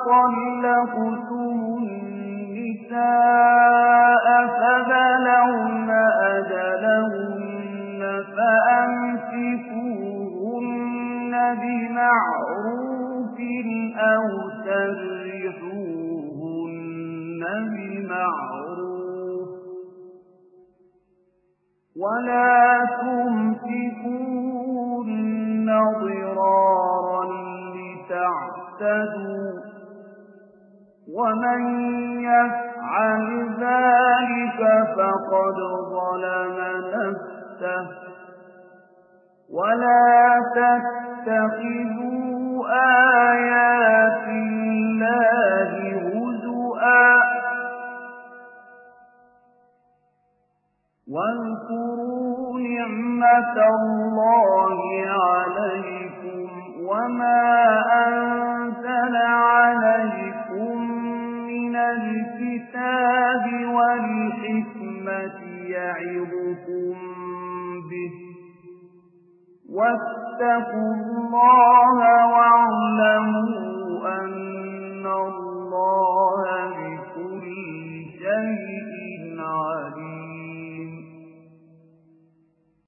طلقتم النساء فبلغن أجلهن فأمسكوهن بمعروف أو سرحوهن بمعروف ولا تمسكوهن ضرارا لتعتدوا ومن يفعل ذلك فقد ظلم نفسه ولا تتخذوا آيات الله هزؤا واذكروا نعمة الله عليكم وما أنزل عليكم من الكتاب والحكمة يعظكم به واتقوا الله واعلموا